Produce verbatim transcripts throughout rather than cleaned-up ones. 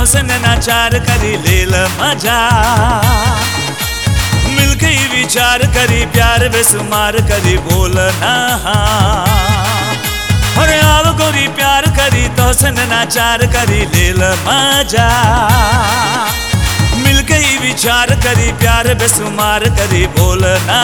तोहसन नाचार करी लेल मजा मिलके ही विचार करी प्यार बेसुमार करी बोल ना अरे आव गोरी प्यार करी तोहसन नाचार करी लेल मजा मिलके ही विचार करी प्यार बेसुमार करी बोल ना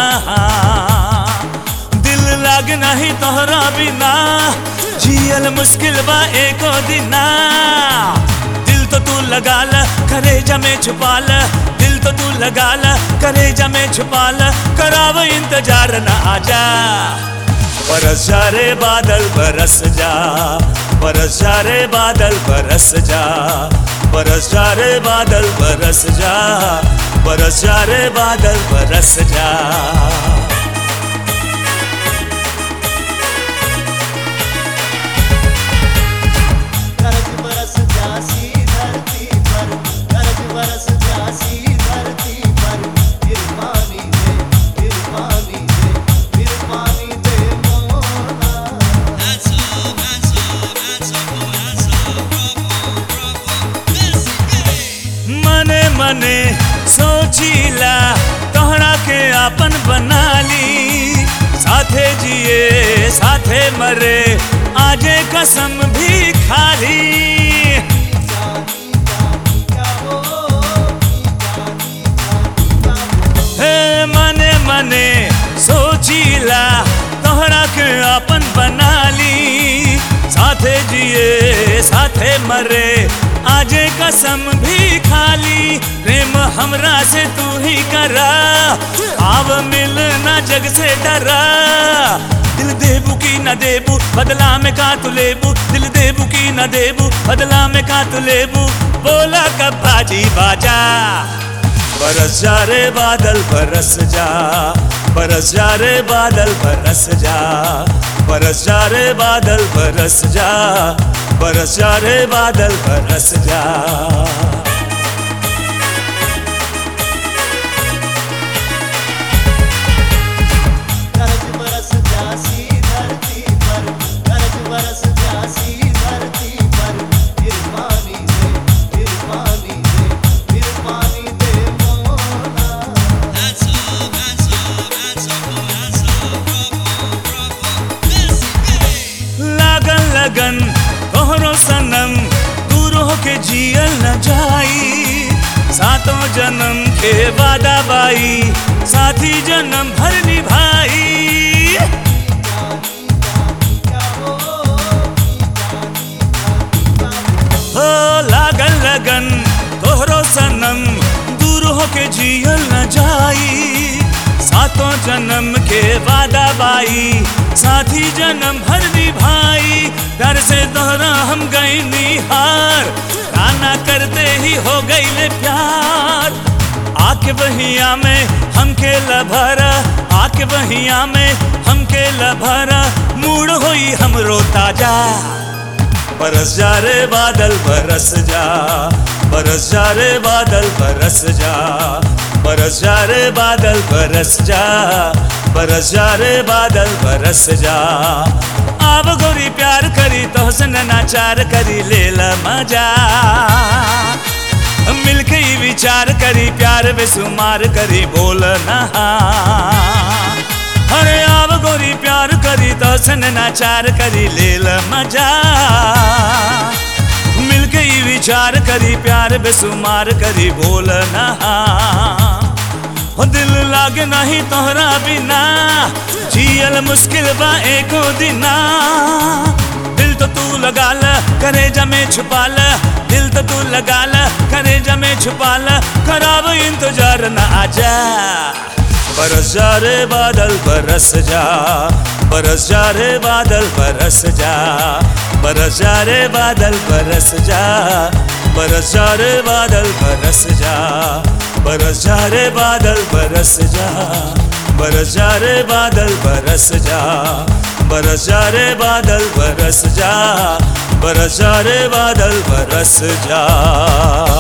दिल लाग नहीं तोहरा बिना जियल मुश्किल बा एको दिना दिल तो तू लगा ल कलेजा में छुपा ल दिल तो तू लगा ल कलेजा में छुपा ल कराव इंतजार न आजा बरस जा रे बादल बरस जा बरस जा रे बादल बरस जा बरस जा रे बादल बरस जा बरस जा रे बादल बरस जा मने सोचीला तोहरा के आपन बना ली साथे जिए साथे मरे आजे कसम भी खाली हे मने मने सोचीला तोहरा के आपन बना ली साथे जिए साथे मरे आजे कसम भी खाली प्रेम हमरा से तू ही करा आव मिलना जग से डरा दिल देबू की न देबू बदला में का तू लेबू दिल देबू की न देबू बदला में का तू लेबू बोला कब बाजी बाजा बरस जा रे बादल बरस जा बरस जा रे बादल बरस जा बरस जा रे बादल बरस जा बरस जा रे बादल बरस जा लगन तोहरो सनम दूर होके जियल न जाई सातों जन्म के वादा बाई साथी जन्म भर निभाई हो लागल लगन तोहरो सनम दूर होके जियल न जाई सातों जन्म के वादा बाई साथी जन्म भर निभाई डर से दोहरा हम गए निहार काना करते ही हो गई प्यार आके बहिया में हमके लभरा आके बहिया में हमके लभरा मूड होई हमरो ताजा बरस जा रे बादल बरस जा बरस जा रे बादल बरस जा बरस जा रे बादल बरस जा बरस जा रे बादल बरस जा आव गोरी प्यार करी तोहसन नाचार करी लेल मजा मिलके ही विचार करी प्यार बेसुमार करी बोल ना अरे आव गोरी प्यार करी तोहसन नाचार करी लेल मजा मिलके ही विचार करी प्यार बेसुमार करी बोल ना दिल लागे नहीं तोहरा बिना जियल मुश्किल बा एको दिना दिल तो तू लगा ल कलेजा में छुपा ल दिल तो तू लगा ल कलेजा में छुपा ल कराव इंतजार न आजा बरस जा रे बादल बरस जा बरस जा रे बादल बरस जा बरस जा रे बादल बरस जा बरस जा रे बादल बरस जा बरस जा रे बादल बरस जा बरस जा रे बादल बरस जा बरस जा रे बादल बरस जा बरस जा रे बादल बरस जा।